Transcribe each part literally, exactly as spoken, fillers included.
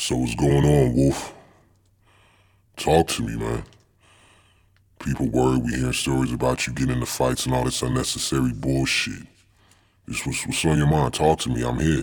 So what's going on, Wolf? Talk to me, man. People worried we hearing stories about you getting into fights and all this unnecessary bullshit. This was what's on your mind. Talk to me. I'm here.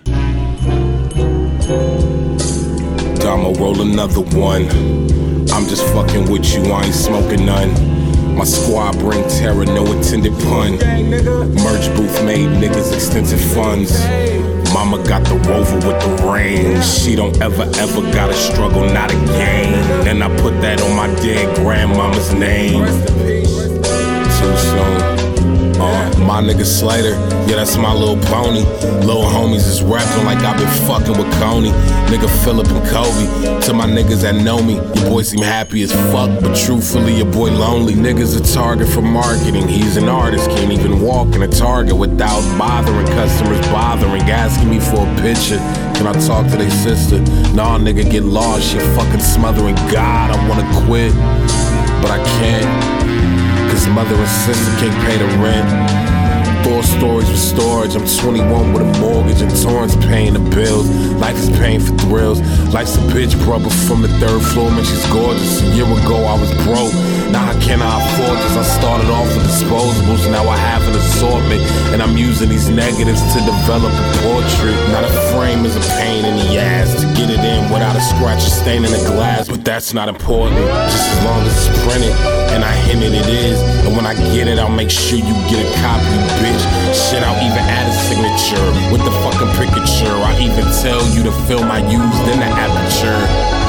I'ma roll another one. I'm just fucking with you. I ain't smoking none. My squad bring terror, no intended pun. Merch booth made niggas extensive funds. Mama got the Rover with the range. She don't ever, ever gotta struggle, not again. Then I put that on my dead grandmama's name. Too soon. Uh, my nigga Slater, yeah, that's my little pony. Little homies is rapping like I been fucking with Coney. Nigga Phillip and Kobe. To my niggas that know me, your boy seem happy as fuck, but truthfully, your boy lonely. Niggas a target for marketing. He's an artist, can't even walk in a Target without bothering customers, bothering, asking me for a picture. Can I talk to they sister? Nah, nigga, get lost. She fucking smothering. God, I wanna quit, but I can't. Cause mother and sister can't pay the rent. Four stories with storage. I'm twenty-one with a mortgage and Torrance paying the bills. Life is paying for thrills. Life's a bitch, brother, from the third floor. Man, she's gorgeous. A year ago I was broke. Now how can I afford this? I started off with disposables. Now I have an assortment, and I'm using these negatives to develop a portrait. Now the frame is a pain in the ass to get it in without a scratch or stain in the glass. But that's not important, just as long as it's printed. And I hinted it is. And when I get it, I'll make sure you get a copy, bitch. Shit, I'll even add a signature with the fucking picture. I even tell you the film I used in the aperture.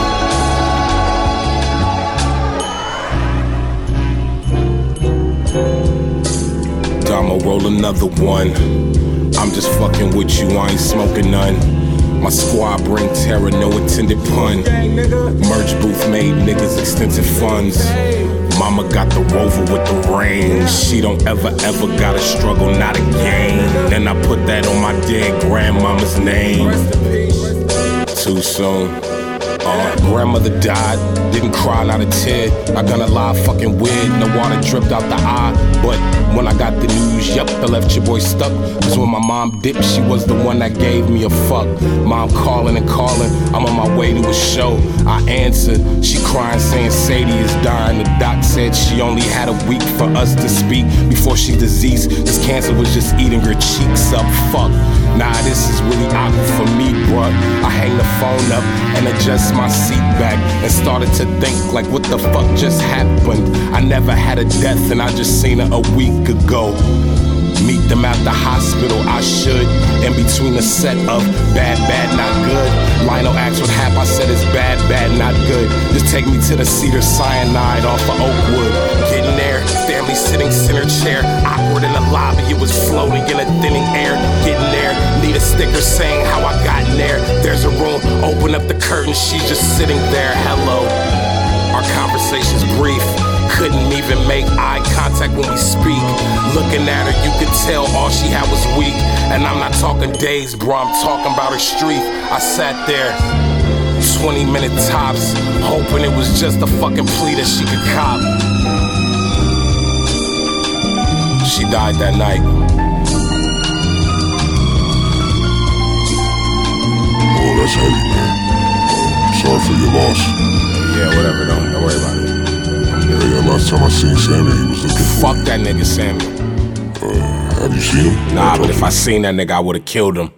I'ma roll another one. I'm just fucking with you, I ain't smoking none. My squad bring terror, no intended pun. Merch booth made niggas extensive funds. Mama got the Rover with the range. She don't ever, ever gotta struggle, not again. Then I put that on my dead grandmama's name. Too soon. Uh, grandmother died, didn't cry, not a tear. I gonna lie, fucking weird. No water dripped out the eye. But when I got the news, yup, I left your boy stuck. Cause when my mom dipped, she was the one that gave me a fuck. Mom calling and calling, I'm on my way to a show. I answered, she crying, saying Sadie is dying. The doc said she only had a week for us to speak before she deceased. This cancer was just eating her cheeks up, fuck. Nah, this is really awkward for me, bruh. I hang the phone up and adjust my seat back and started to think like what the fuck just happened. I never had a death and I just seen her a week ago. Meet them at the hospital, I should. In between the set of bad, bad, not good. Lionel asked what happened, I said it's bad, bad, not good. Just take me to the Cedar Cyanide off of Oakwood. Getting there, family sitting center chair. Awkward in the lobby, it was floating in a thinning air. Getting there, need a sticker saying how I got in there. There's a room, open up the curtain, she's just sitting there, hello. Our conversation's brief. Couldn't even make eye contact when we speak. Looking at her, you could tell all she had was weak. And I'm not talking days, bro, I'm talking about her street. I sat there, twenty minute tops, hoping it was just a fucking plea that she could cop. She died that night. Oh, that's heavy, man. Sorry for your loss. Yeah, whatever, don't, don't worry about it. Yeah, yeah, last time I seen Sammy, he was looking for Fuck that nigga, Sammy. Uh, have you seen him? Nah, but if I seen that nigga, I would've killed him.